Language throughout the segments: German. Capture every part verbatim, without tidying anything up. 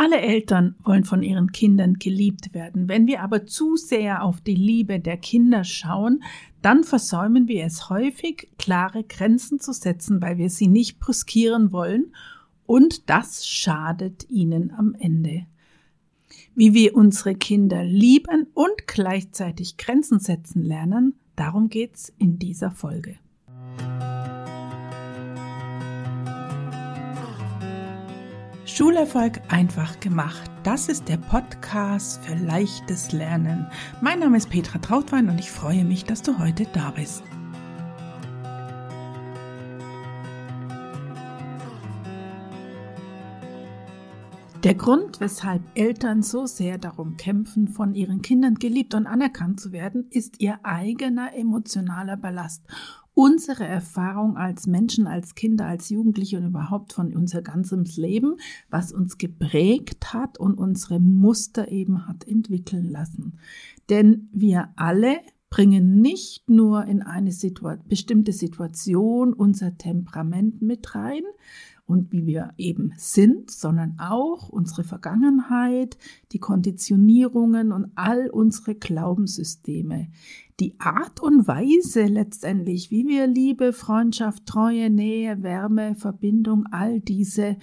Alle Eltern wollen von ihren Kindern geliebt werden. Wenn wir aber zu sehr auf die Liebe der Kinder schauen, dann versäumen wir es häufig, klare Grenzen zu setzen, weil wir sie nicht brüskieren wollen, und das schadet ihnen am Ende. Wie wir unsere Kinder lieben und gleichzeitig Grenzen setzen lernen, darum geht's in dieser Folge. Schulerfolg einfach gemacht. Das ist der Podcast für leichtes Lernen. Mein Name ist Petra Trautwein und ich freue mich, dass du heute da bist. Der Grund, weshalb Eltern so sehr darum kämpfen, von ihren Kindern geliebt und anerkannt zu werden, ist ihr eigener emotionaler Ballast. Unsere Erfahrung als Menschen, als Kinder, als Jugendliche und überhaupt von unser ganzes Leben, was uns geprägt hat und unsere Muster eben hat entwickeln lassen. Denn wir alle bringen nicht nur in eine Situa- bestimmte Situation unser Temperament mit rein und wie wir eben sind, sondern auch unsere Vergangenheit, die Konditionierungen und all unsere Glaubenssysteme. Die Art und Weise letztendlich, wie wir Liebe, Freundschaft, Treue, Nähe, Wärme, Verbindung, all diese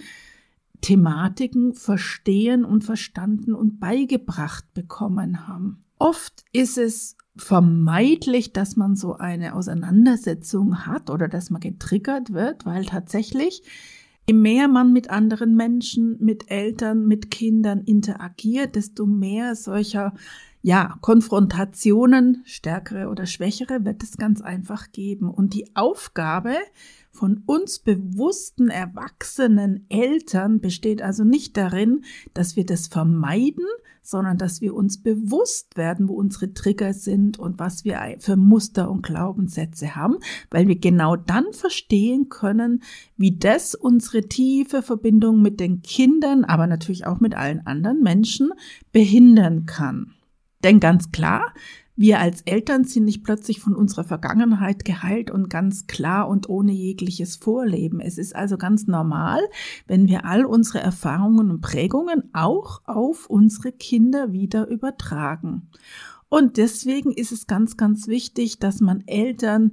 Thematiken verstehen und verstanden und beigebracht bekommen haben. Oft ist es vermeidlich, dass man so eine Auseinandersetzung hat oder dass man getriggert wird, weil tatsächlich je mehr man mit anderen Menschen, mit Eltern, mit Kindern interagiert, desto mehr solcher ja, Konfrontationen, stärkere oder schwächere, wird es ganz einfach geben. Und die Aufgabe von uns bewussten, erwachsenen Eltern besteht also nicht darin, dass wir das vermeiden, sondern dass wir uns bewusst werden, wo unsere Trigger sind und was wir für Muster und Glaubenssätze haben, weil wir genau dann verstehen können, wie das unsere tiefe Verbindung mit den Kindern, aber natürlich auch mit allen anderen Menschen behindern kann. Denn ganz klar, wir als Eltern sind nicht plötzlich von unserer Vergangenheit geheilt und ganz klar und ohne jegliches Vorleben. Es ist also ganz normal, wenn wir all unsere Erfahrungen und Prägungen auch auf unsere Kinder wieder übertragen. Und deswegen ist es ganz, ganz wichtig, dass man Eltern,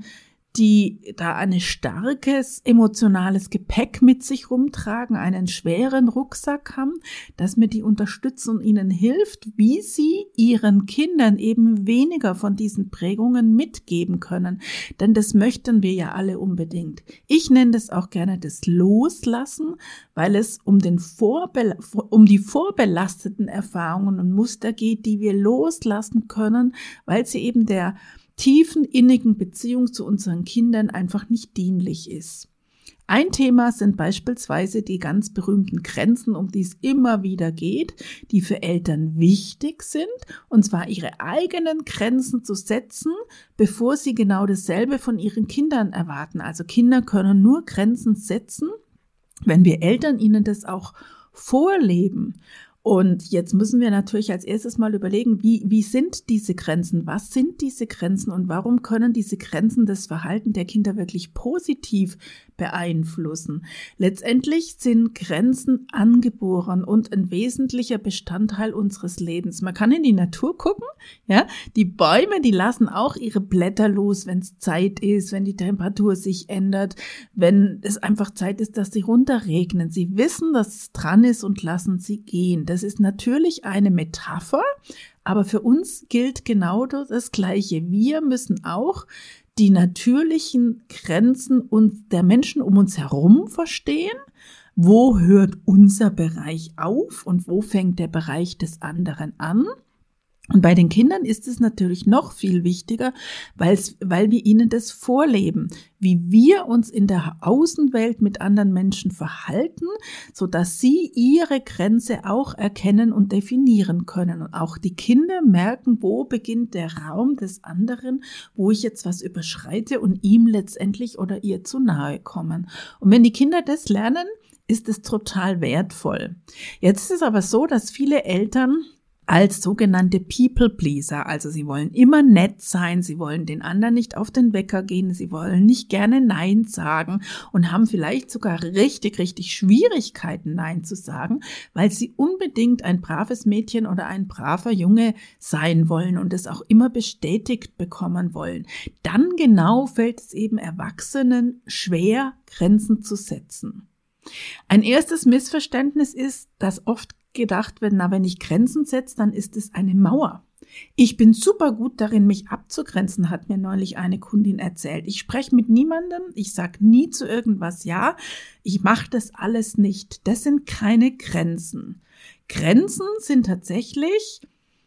die da ein starkes emotionales Gepäck mit sich rumtragen, einen schweren Rucksack haben, dass man die unterstützt und ihnen hilft, wie sie ihren Kindern eben weniger von diesen Prägungen mitgeben können. Denn das möchten wir ja alle unbedingt. Ich nenne das auch gerne das Loslassen, weil es um, den Vorbe- um die vorbelasteten Erfahrungen und Muster geht, die wir loslassen können, weil sie eben der tiefen, innigen Beziehung zu unseren Kindern einfach nicht dienlich ist. Ein Thema sind beispielsweise die ganz berühmten Grenzen, um die es immer wieder geht, die für Eltern wichtig sind, und zwar ihre eigenen Grenzen zu setzen, bevor sie genau dasselbe von ihren Kindern erwarten. Also Kinder können nur Grenzen setzen, wenn wir Eltern ihnen das auch vorleben. Und jetzt müssen wir natürlich als erstes mal überlegen, wie, wie sind diese Grenzen? Was sind diese Grenzen und warum können diese Grenzen das Verhalten der Kinder wirklich positiv beeinflussen? Letztendlich sind Grenzen angeboren und ein wesentlicher Bestandteil unseres Lebens. Man kann in die Natur gucken, ja, die Bäume, die lassen auch ihre Blätter los, wenn es Zeit ist, wenn die Temperatur sich ändert, wenn es einfach Zeit ist, dass sie runterregnen. Sie wissen, dass es dran ist und lassen sie gehen. Das ist natürlich eine Metapher, aber für uns gilt genau das Gleiche. Wir müssen auch die natürlichen Grenzen und der Menschen um uns herum verstehen. Wo hört unser Bereich auf und wo fängt der Bereich des anderen an? Und bei den Kindern ist es natürlich noch viel wichtiger, weil's, weil wir ihnen das vorleben, wie wir uns in der Außenwelt mit anderen Menschen verhalten, sodass sie ihre Grenze auch erkennen und definieren können. Und auch die Kinder merken, wo beginnt der Raum des anderen, wo ich jetzt was überschreite und ihm letztendlich oder ihr zu nahe kommen. Und wenn die Kinder das lernen, ist es total wertvoll. Jetzt ist es aber so, dass viele Eltern als sogenannte People-Pleaser. Also sie wollen immer nett sein, sie wollen den anderen nicht auf den Wecker gehen, sie wollen nicht gerne Nein sagen und haben vielleicht sogar richtig, richtig Schwierigkeiten, Nein zu sagen, weil sie unbedingt ein braves Mädchen oder ein braver Junge sein wollen und es auch immer bestätigt bekommen wollen. Dann genau fällt es eben Erwachsenen schwer, Grenzen zu setzen. Ein erstes Missverständnis ist, dass oft gedacht wird, na, wenn ich Grenzen setze, dann ist es eine Mauer. Ich bin super gut darin, mich abzugrenzen, hat mir neulich eine Kundin erzählt. Ich spreche mit niemandem, ich sage nie zu irgendwas ja, ich mache das alles nicht. Das sind keine Grenzen. Grenzen sind tatsächlich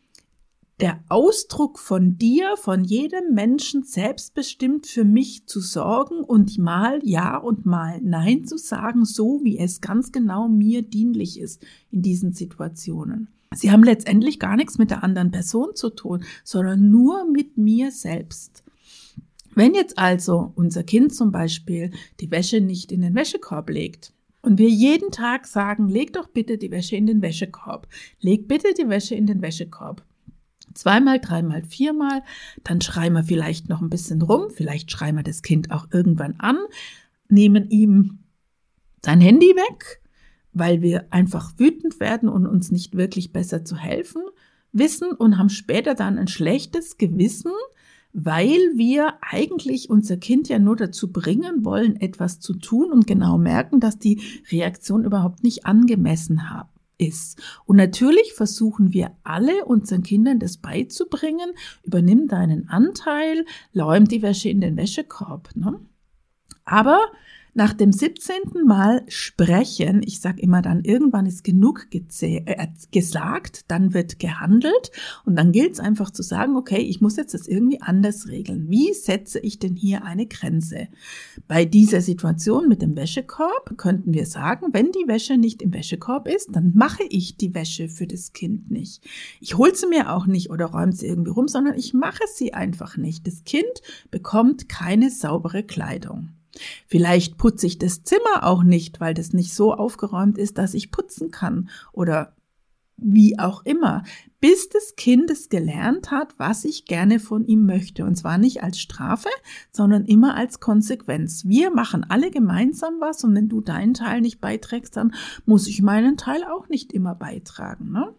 der Ausdruck von dir, von jedem Menschen selbstbestimmt für mich zu sorgen und mal Ja und mal Nein zu sagen, so wie es ganz genau mir dienlich ist in diesen Situationen. Sie haben letztendlich gar nichts mit der anderen Person zu tun, sondern nur mit mir selbst. Wenn jetzt also unser Kind zum Beispiel die Wäsche nicht in den Wäschekorb legt, und wir jeden Tag sagen, leg doch bitte die Wäsche in den Wäschekorb, leg bitte die Wäsche in den Wäschekorb, zweimal, dreimal, viermal, dann schreien wir vielleicht noch ein bisschen rum, vielleicht schreien wir das Kind auch irgendwann an, nehmen ihm sein Handy weg, weil wir einfach wütend werden und uns nicht wirklich besser zu helfen wissen und haben später dann ein schlechtes Gewissen, weil wir eigentlich unser Kind ja nur dazu bringen wollen, etwas zu tun und genau merken, dass die Reaktion überhaupt nicht angemessen haben. Ist. Und natürlich versuchen wir alle unseren Kindern das beizubringen, übernimm deinen Anteil, räum die Wäsche in den Wäschekorb. Ne? Aber nach dem siebzehnten Mal sprechen, ich sage immer dann, irgendwann ist genug gezäh- äh, gesagt, dann wird gehandelt und dann gilt es einfach zu sagen, okay, ich muss jetzt das irgendwie anders regeln. Wie setze ich denn hier eine Grenze? Bei dieser Situation mit dem Wäschekorb könnten wir sagen, wenn die Wäsche nicht im Wäschekorb ist, dann mache ich die Wäsche für das Kind nicht. Ich hole sie mir auch nicht oder räume sie irgendwie rum, sondern ich mache sie einfach nicht. Das Kind bekommt keine saubere Kleidung. Vielleicht putze ich das Zimmer auch nicht, weil das nicht so aufgeräumt ist, dass ich putzen kann oder wie auch immer, bis das Kind es gelernt hat, was ich gerne von ihm möchte. Und zwar nicht als Strafe, sondern immer als Konsequenz. Wir machen alle gemeinsam was und wenn du deinen Teil nicht beiträgst, dann muss ich meinen Teil auch nicht immer beitragen, ne?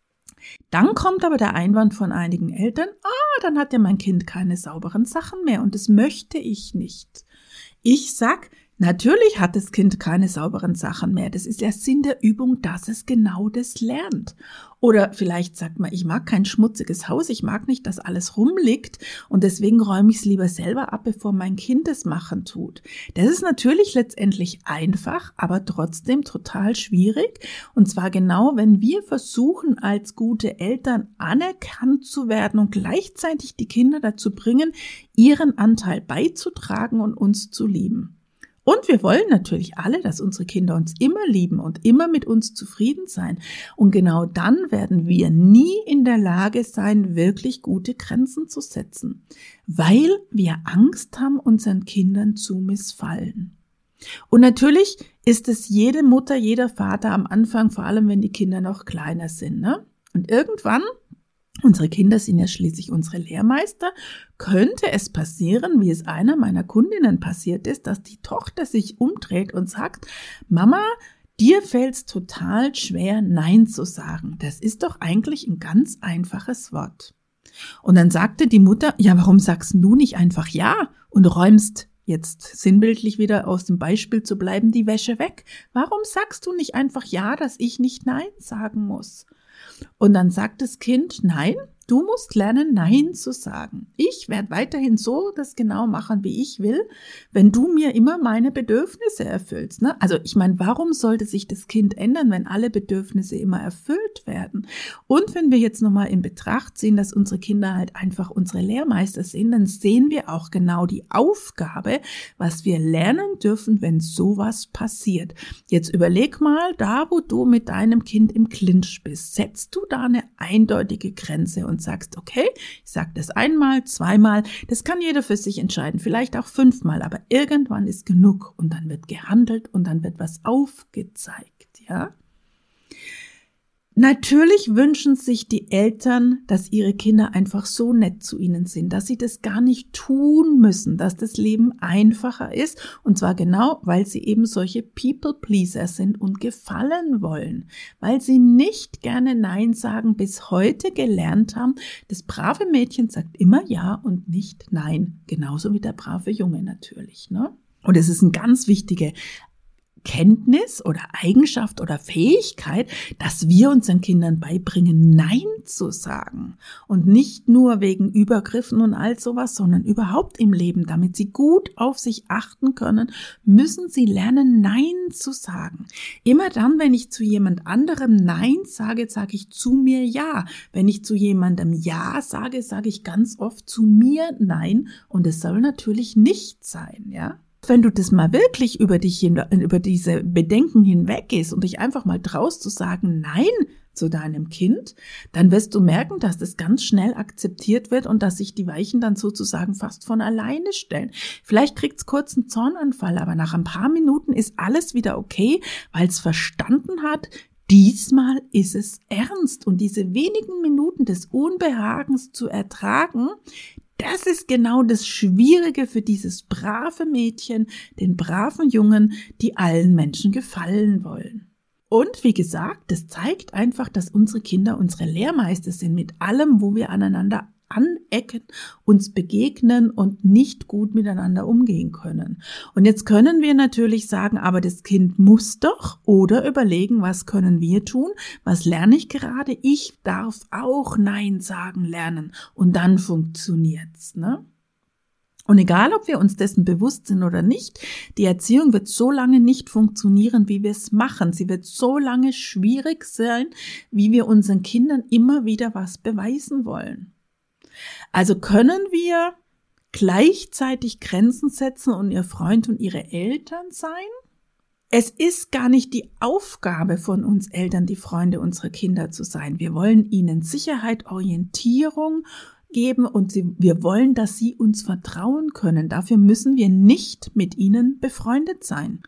Dann kommt aber der Einwand von einigen Eltern, ah, dann hat ja mein Kind keine sauberen Sachen mehr und das möchte ich nicht. Ich sag, natürlich hat das Kind keine sauberen Sachen mehr. Das ist der Sinn der Übung, dass es genau das lernt. Oder vielleicht sagt man, ich mag kein schmutziges Haus, ich mag nicht, dass alles rumliegt und deswegen räume ich es lieber selber ab, bevor mein Kind es machen tut. Das ist natürlich letztendlich einfach, aber trotzdem total schwierig. Und zwar genau, wenn wir versuchen, als gute Eltern anerkannt zu werden und gleichzeitig die Kinder dazu bringen, ihren Anteil beizutragen und uns zu lieben. Und wir wollen natürlich alle, dass unsere Kinder uns immer lieben und immer mit uns zufrieden sein. Und genau dann werden wir nie in der Lage sein, wirklich gute Grenzen zu setzen, weil wir Angst haben, unseren Kindern zu missfallen. Und natürlich ist es jede Mutter, jeder Vater am Anfang, vor allem wenn die Kinder noch kleiner sind, ne? Und irgendwann, unsere Kinder sind ja schließlich unsere Lehrmeister, könnte es passieren, wie es einer meiner Kundinnen passiert ist, dass die Tochter sich umdreht und sagt, Mama, dir fällt's total schwer, Nein zu sagen. Das ist doch eigentlich ein ganz einfaches Wort. Und dann sagte die Mutter, ja, warum sagst du nicht einfach Ja und räumst, jetzt sinnbildlich wieder aus dem Beispiel zu bleiben, die Wäsche weg? Warum sagst du nicht einfach Ja, dass ich nicht Nein sagen muss? Und dann sagt das Kind, nein, du musst lernen, Nein zu sagen. Ich werde weiterhin so das genau machen, wie ich will, wenn du mir immer meine Bedürfnisse erfüllst. Ne? Also ich meine, warum sollte sich das Kind ändern, wenn alle Bedürfnisse immer erfüllt werden? Und wenn wir jetzt nochmal in Betracht ziehen, dass unsere Kinder halt einfach unsere Lehrmeister sind, dann sehen wir auch genau die Aufgabe, was wir lernen dürfen, wenn sowas passiert. Jetzt überleg mal, da wo du mit deinem Kind im Clinch bist, setzt du da eine eindeutige Grenze und sagst, okay, ich sage das einmal, zweimal, das kann jeder für sich entscheiden, vielleicht auch fünfmal, aber irgendwann ist genug und dann wird gehandelt und dann wird was aufgezeigt, ja. Natürlich wünschen sich die Eltern, dass ihre Kinder einfach so nett zu ihnen sind, dass sie das gar nicht tun müssen, dass das Leben einfacher ist, und zwar genau, weil sie eben solche People-Pleaser sind und gefallen wollen, weil sie nicht gerne Nein sagen, bis heute gelernt haben. Das brave Mädchen sagt immer Ja und nicht Nein, genauso wie der brave Junge natürlich, ne? Und es ist eine ganz wichtige Kenntnis oder Eigenschaft oder Fähigkeit, dass wir unseren Kindern beibringen, Nein zu sagen. Und nicht nur wegen Übergriffen und all sowas, sondern überhaupt im Leben. Damit sie gut auf sich achten können, müssen sie lernen, Nein zu sagen. Immer dann, wenn ich zu jemand anderem Nein sage, sage ich zu mir Ja. Wenn ich zu jemandem Ja sage, sage ich ganz oft zu mir Nein. Und es soll natürlich nicht sein, ja. Wenn du das mal wirklich über dich hin, über diese Bedenken hinweggehst und dich einfach mal traust zu sagen Nein zu deinem Kind, dann wirst du merken, dass das ganz schnell akzeptiert wird und dass sich die Weichen dann sozusagen fast von alleine stellen. Vielleicht kriegt's kurz einen Zornanfall, aber nach ein paar Minuten ist alles wieder okay, weil es verstanden hat, diesmal ist es ernst. Und diese wenigen Minuten des Unbehagens zu ertragen, das ist genau das Schwierige für dieses brave Mädchen, den braven Jungen, die allen Menschen gefallen wollen. Und wie gesagt, das zeigt einfach, dass unsere Kinder unsere Lehrmeister sind mit allem, wo wir aneinander anecken, uns begegnen und nicht gut miteinander umgehen können. Und jetzt können wir natürlich sagen, aber das Kind muss doch, oder überlegen, was können wir tun? Was lerne ich gerade? Ich darf auch Nein sagen lernen und dann funktioniert's, ne? Und egal, ob wir uns dessen bewusst sind oder nicht, die Erziehung wird so lange nicht funktionieren, wie wir es machen. Sie wird so lange schwierig sein, wie wir unseren Kindern immer wieder was beweisen wollen. Also können wir gleichzeitig Grenzen setzen und ihr Freund und ihre Eltern sein? Es ist gar nicht die Aufgabe von uns Eltern, die Freunde unserer Kinder zu sein. Wir wollen ihnen Sicherheit, Orientierung geben und sie, wir wollen, dass sie uns vertrauen können. Dafür müssen wir nicht mit ihnen befreundet sein.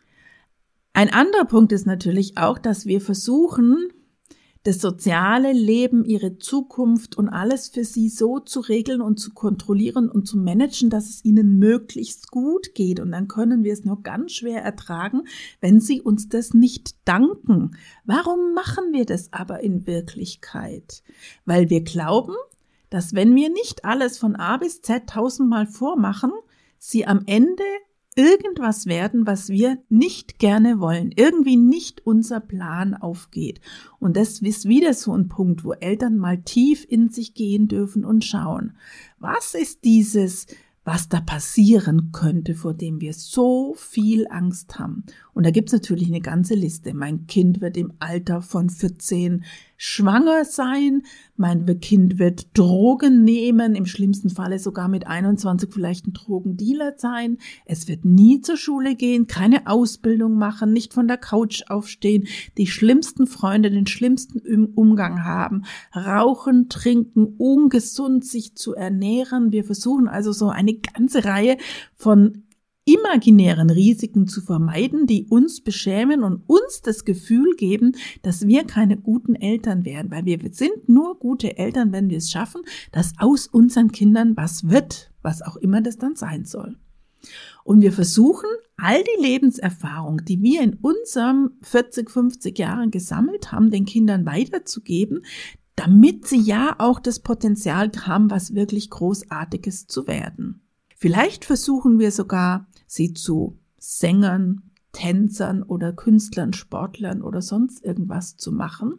Ein anderer Punkt ist natürlich auch, dass wir versuchen, das soziale Leben, ihre Zukunft und alles für sie so zu regeln und zu kontrollieren und zu managen, dass es ihnen möglichst gut geht. Und dann können wir es nur ganz schwer ertragen, wenn sie uns das nicht danken. Warum machen wir das aber in Wirklichkeit? Weil wir glauben, dass wenn wir nicht alles von A bis Z tausendmal vormachen, sie am Ende irgendwas werden, was wir nicht gerne wollen, irgendwie nicht unser Plan aufgeht. Und das ist wieder so ein Punkt, wo Eltern mal tief in sich gehen dürfen und schauen, was ist dieses, was da passieren könnte, vor dem wir so viel Angst haben. Und da gibt's natürlich eine ganze Liste. Mein Kind wird im Alter von vierzehn schwanger sein, mein Kind wird Drogen nehmen, im schlimmsten Falle sogar mit einundzwanzig vielleicht ein Drogendealer sein. Es wird nie zur Schule gehen, keine Ausbildung machen, nicht von der Couch aufstehen, die schlimmsten Freunde, den schlimmsten Umgang haben, rauchen, trinken, ungesund sich zu ernähren. Wir versuchen also so eine ganze Reihe von imaginären Risiken zu vermeiden, die uns beschämen und uns das Gefühl geben, dass wir keine guten Eltern wären, weil wir sind nur gute Eltern, wenn wir es schaffen, dass aus unseren Kindern was wird, was auch immer das dann sein soll. Und wir versuchen, all die Lebenserfahrung, die wir in unserem vierzig, fünfzig Jahren gesammelt haben, den Kindern weiterzugeben, damit sie ja auch das Potenzial haben, was wirklich Großartiges zu werden. Vielleicht versuchen wir sogar, sie zu Sängern, Tänzern oder Künstlern, Sportlern oder sonst irgendwas zu machen,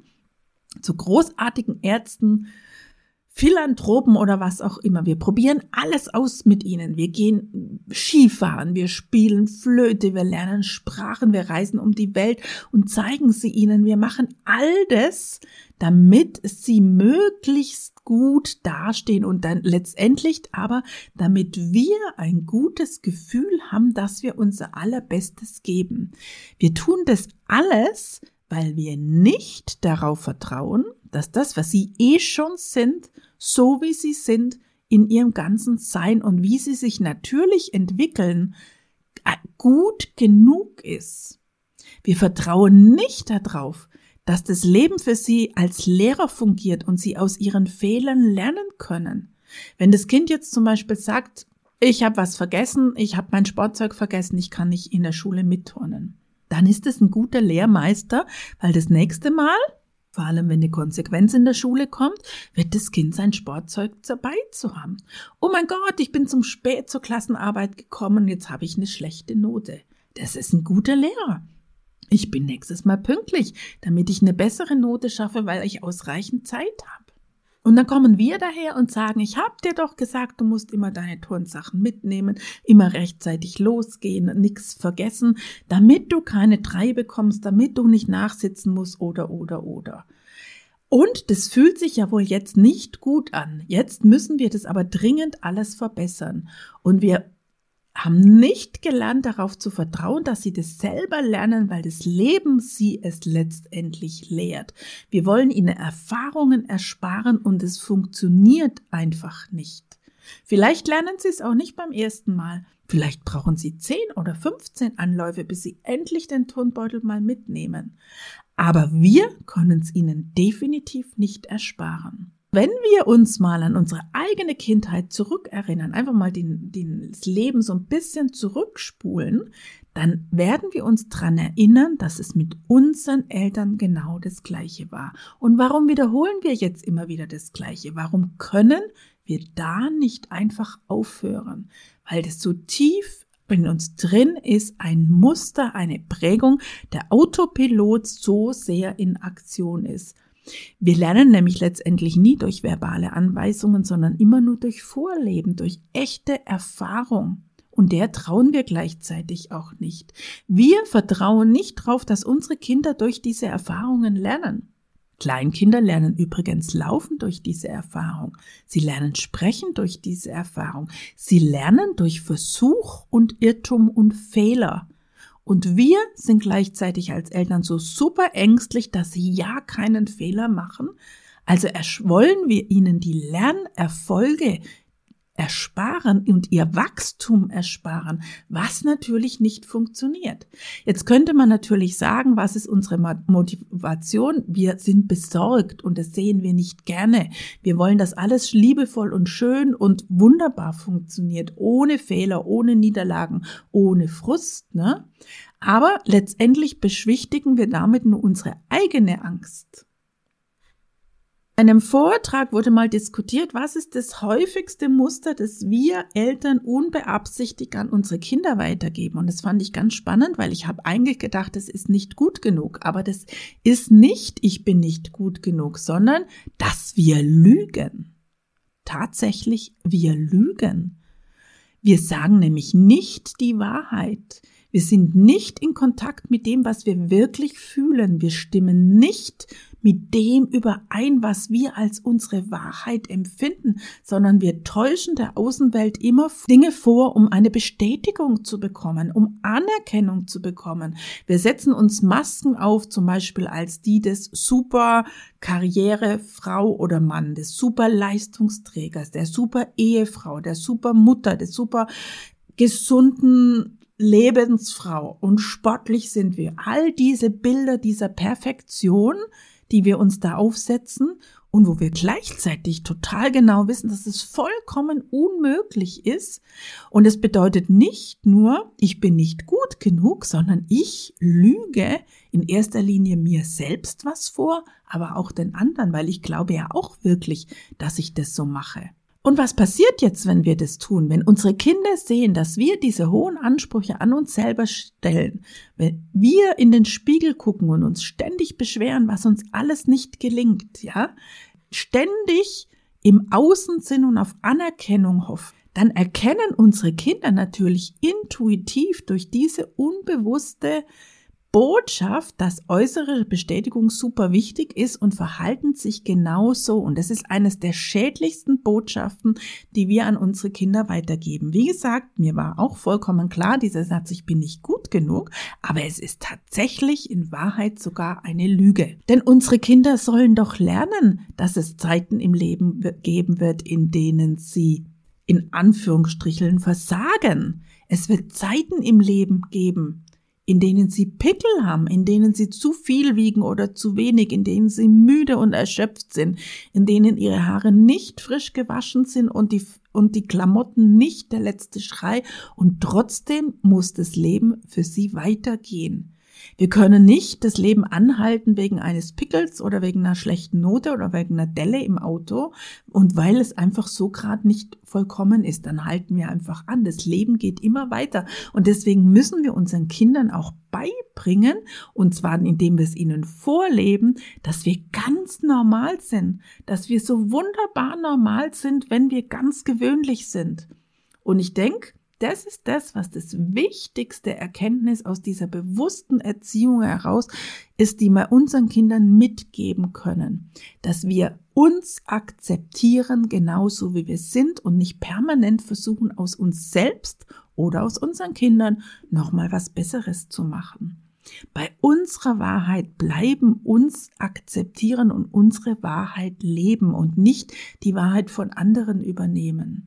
zu großartigen Ärzten, Philanthropen oder was auch immer. Wir probieren alles aus mit ihnen. Wir gehen Skifahren, wir spielen Flöte, wir lernen Sprachen, wir reisen um die Welt und zeigen sie ihnen. Wir machen all das, damit sie möglichst gut dastehen und dann letztendlich aber, damit wir ein gutes Gefühl haben, dass wir unser Allerbestes geben. Wir tun das alles, weil wir nicht darauf vertrauen, dass das, was sie eh schon sind, so wie sie sind, in ihrem ganzen Sein und wie sie sich natürlich entwickeln, gut genug ist. Wir vertrauen nicht darauf, dass das Leben für sie als Lehrer fungiert und sie aus ihren Fehlern lernen können. Wenn das Kind jetzt zum Beispiel sagt, ich habe was vergessen, ich habe mein Sportzeug vergessen, ich kann nicht in der Schule mitturnen, dann ist es ein guter Lehrmeister, weil das nächste Mal, vor allem wenn eine Konsequenz in der Schule kommt, wird das Kind sein Sportzeug dabei zu haben. Oh mein Gott, ich bin zum spät zur Klassenarbeit gekommen, jetzt habe ich eine schlechte Note. Das ist ein guter Lehrer. Ich bin nächstes Mal pünktlich, damit ich eine bessere Note schaffe, weil ich ausreichend Zeit habe. Und dann kommen wir daher und sagen, ich habe dir doch gesagt, du musst immer deine Turnsachen mitnehmen, immer rechtzeitig losgehen, nichts vergessen, damit du keine drei bekommst, damit du nicht nachsitzen musst oder, oder, oder. Und das fühlt sich ja wohl jetzt nicht gut an. Jetzt müssen wir das aber dringend alles verbessern. Und wir haben nicht gelernt, darauf zu vertrauen, dass sie das selber lernen, weil das Leben sie es letztendlich lehrt. Wir wollen ihnen Erfahrungen ersparen und es funktioniert einfach nicht. Vielleicht lernen sie es auch nicht beim ersten Mal. Vielleicht brauchen sie zehn oder fünfzehn Anläufe, bis sie endlich den Turnbeutel mal mitnehmen. Aber wir können es ihnen definitiv nicht ersparen. Wenn wir uns mal an unsere eigene Kindheit zurückerinnern, einfach mal den, den, das Leben so ein bisschen zurückspulen, dann werden wir uns daran erinnern, dass es mit unseren Eltern genau das Gleiche war. Und warum wiederholen wir jetzt immer wieder das Gleiche? Warum können wir da nicht einfach aufhören? Weil das so tief in uns drin ist, ein Muster, eine Prägung, der Autopilot so sehr in Aktion ist. Wir lernen nämlich letztendlich nie durch verbale Anweisungen, sondern immer nur durch Vorleben, durch echte Erfahrung. Und der trauen wir gleichzeitig auch nicht. Wir vertrauen nicht darauf, dass unsere Kinder durch diese Erfahrungen lernen. Kleinkinder lernen übrigens laufen durch diese Erfahrung. Sie lernen sprechen durch diese Erfahrung. Sie lernen durch Versuch und Irrtum und Fehler. Und wir sind gleichzeitig als Eltern so super ängstlich, dass sie ja keinen Fehler machen. Also wollen wir ihnen die Lernerfolge ersparen und ihr Wachstum ersparen, was natürlich nicht funktioniert. Jetzt könnte man natürlich sagen, was ist unsere Motivation? Wir sind besorgt und das sehen wir nicht gerne. Wir wollen, dass alles liebevoll und schön und wunderbar funktioniert, ohne Fehler, ohne Niederlagen, ohne Frust, ne? Aber letztendlich beschwichtigen wir damit nur unsere eigene Angst. In einem Vortrag wurde mal diskutiert, was ist das häufigste Muster, das wir Eltern unbeabsichtigt an unsere Kinder weitergeben. Und das fand ich ganz spannend, weil ich habe eigentlich gedacht, das ist nicht gut genug. Aber das ist nicht, ich bin nicht gut genug, sondern dass wir lügen. Tatsächlich, wir lügen. Wir sagen nämlich nicht die Wahrheit. Wir sind nicht in Kontakt mit dem, was wir wirklich fühlen. Wir stimmen nicht mit dem überein, was wir als unsere Wahrheit empfinden, sondern wir täuschen der Außenwelt immer Dinge vor, um eine Bestätigung zu bekommen, um Anerkennung zu bekommen. Wir setzen uns Masken auf, zum Beispiel als die des super Karrierefrau oder Mann, des super Leistungsträgers, der super Ehefrau, der super Mutter, des super gesunden Lebensfrau, und sportlich sind wir. All diese Bilder dieser Perfektion, die wir uns da aufsetzen und wo wir gleichzeitig total genau wissen, dass es vollkommen unmöglich ist. Und es bedeutet nicht nur, ich bin nicht gut genug, sondern ich lüge in erster Linie mir selbst was vor, aber auch den anderen, weil ich glaube ja auch wirklich, dass ich das so mache. Und was passiert jetzt, wenn wir das tun? Wenn unsere Kinder sehen, dass wir diese hohen Ansprüche an uns selber stellen, wenn wir in den Spiegel gucken und uns ständig beschweren, was uns alles nicht gelingt, ja, ständig im Außen sind und auf Anerkennung hoffen, dann erkennen unsere Kinder natürlich intuitiv durch diese unbewusste Botschaft, dass äußere Bestätigung super wichtig ist und verhalten sich genauso. Und das ist eines der schädlichsten Botschaften, die wir an unsere Kinder weitergeben. Wie gesagt, mir war auch vollkommen klar, dieser Satz, ich bin nicht gut genug, aber es ist tatsächlich in Wahrheit sogar eine Lüge. Denn unsere Kinder sollen doch lernen, dass es Zeiten im Leben geben wird, in denen sie in Anführungsstrichen versagen. Es wird Zeiten im Leben geben, in denen sie Pickel haben, in denen sie zu viel wiegen oder zu wenig, in denen sie müde und erschöpft sind, in denen ihre Haare nicht frisch gewaschen sind und die, und die Klamotten nicht der letzte Schrei, und trotzdem muss das Leben für sie weitergehen. Wir können nicht das Leben anhalten wegen eines Pickels oder wegen einer schlechten Note oder wegen einer Delle im Auto, und weil es einfach so gerade nicht vollkommen ist, dann halten wir einfach an. Das Leben geht immer weiter, und deswegen müssen wir unseren Kindern auch beibringen, und zwar indem wir es ihnen vorleben, dass wir ganz normal sind, dass wir so wunderbar normal sind, wenn wir ganz gewöhnlich sind. Und ich denke, das ist das, was das wichtigste Erkenntnis aus dieser bewussten Erziehung heraus ist, die wir unseren Kindern mitgeben können. Dass wir uns akzeptieren, genauso wie wir sind, und nicht permanent versuchen, aus uns selbst oder aus unseren Kindern nochmal was Besseres zu machen. Bei unserer Wahrheit bleiben, uns akzeptieren und unsere Wahrheit leben und nicht die Wahrheit von anderen übernehmen.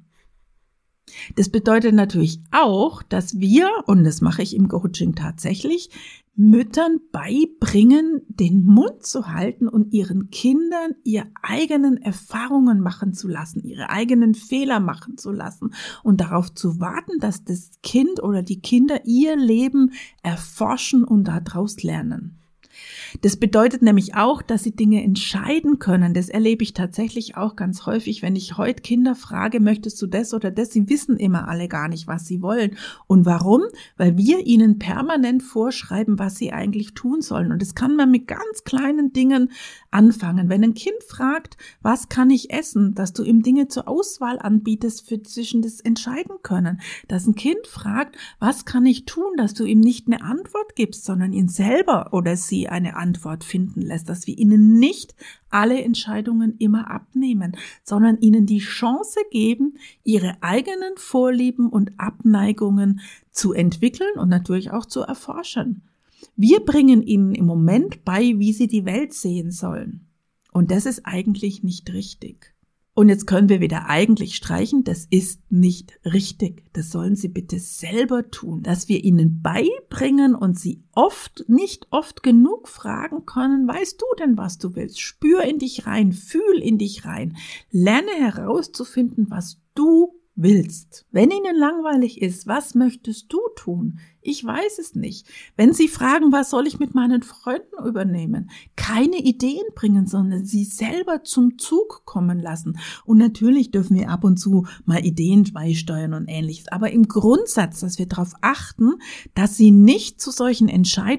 Das bedeutet natürlich auch, dass wir, und das mache ich im Coaching tatsächlich, Müttern beibringen, den Mund zu halten und ihren Kindern ihre eigenen Erfahrungen machen zu lassen, ihre eigenen Fehler machen zu lassen und darauf zu warten, dass das Kind oder die Kinder ihr Leben erforschen und daraus lernen. Das bedeutet nämlich auch, dass sie Dinge entscheiden können. Das erlebe ich tatsächlich auch ganz häufig, wenn ich heute Kinder frage, möchtest du das oder das? Sie wissen immer alle gar nicht, was sie wollen. Und warum? Weil wir ihnen permanent vorschreiben, was sie eigentlich tun sollen. Und das kann man mit ganz kleinen Dingen anfangen. Wenn ein Kind fragt, was kann ich essen, dass du ihm Dinge zur Auswahl anbietest, für zwischen das entscheiden können. Dass ein Kind fragt, was kann ich tun, dass du ihm nicht eine Antwort gibst, sondern ihn selber oder sie eine Antwort finden lässt, dass wir ihnen nicht alle Entscheidungen immer abnehmen, sondern ihnen die Chance geben, ihre eigenen Vorlieben und Abneigungen zu entwickeln und natürlich auch zu erforschen. Wir bringen ihnen im Moment bei, wie sie die Welt sehen sollen. Und das ist eigentlich nicht richtig. Und jetzt können wir wieder eigentlich streichen, das ist nicht richtig. Das sollen sie bitte selber tun, dass wir ihnen beibringen und sie oft, nicht oft genug fragen können, weißt du denn, was du willst? Spür in dich rein, fühl in dich rein, lerne herauszufinden, was du willst. Wenn ihnen langweilig ist, was möchtest du tun? Ich weiß es nicht. Wenn sie fragen, was soll ich mit meinen Freunden übernehmen? Keine Ideen bringen, sondern sie selber zum Zug kommen lassen. Und natürlich dürfen wir ab und zu mal Ideen beisteuern und Ähnliches. Aber im Grundsatz, dass wir darauf achten, dass sie nicht zu solchen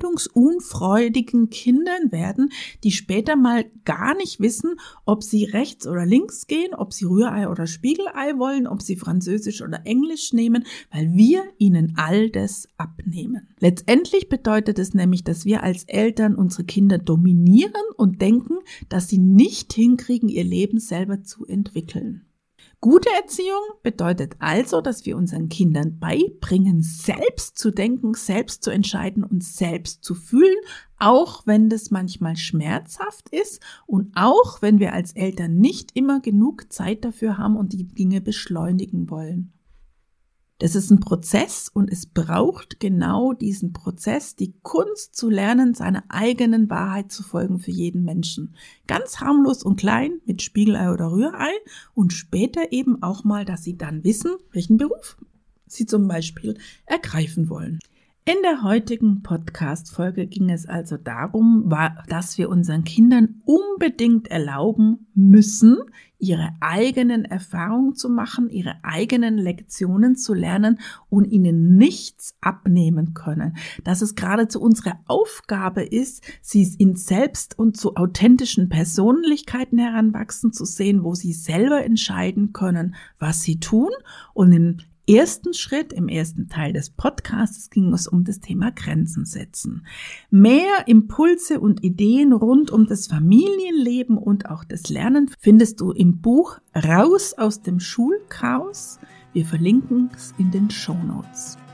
entscheidungsunfreudigen Kindern werden, die später mal gar nicht wissen, ob sie rechts oder links gehen, ob sie Rührei oder Spiegelei wollen, ob sie Französisch oder Englisch nehmen, weil wir ihnen all das abnehmen. Letztendlich bedeutet es nämlich, dass wir als Eltern unsere Kinder dominieren und denken, dass sie nicht hinkriegen, ihr Leben selber zu entwickeln. Gute Erziehung bedeutet also, dass wir unseren Kindern beibringen, selbst zu denken, selbst zu entscheiden und selbst zu fühlen, auch wenn das manchmal schmerzhaft ist und auch wenn wir als Eltern nicht immer genug Zeit dafür haben und die Dinge beschleunigen wollen. Das ist ein Prozess und es braucht genau diesen Prozess, die Kunst zu lernen, seiner eigenen Wahrheit zu folgen für jeden Menschen. Ganz harmlos und klein mit Spiegelei oder Rührei und später eben auch mal, dass sie dann wissen, welchen Beruf sie zum Beispiel ergreifen wollen. In der heutigen Podcast-Folge ging es also darum, dass wir unseren Kindern unbedingt erlauben müssen, ihre eigenen Erfahrungen zu machen, ihre eigenen Lektionen zu lernen und ihnen nichts abnehmen können. Dass es geradezu unsere Aufgabe ist, sie in selbst und zu authentischen Persönlichkeiten heranwachsen zu sehen, wo sie selber entscheiden können, was sie tun, und im ersten Schritt, im ersten Teil des Podcasts ging es um das Thema Grenzen setzen. Mehr Impulse und Ideen rund um das Familienleben und auch das Lernen findest du im Buch Raus aus dem Schulchaos. Wir verlinken es in den Shownotes.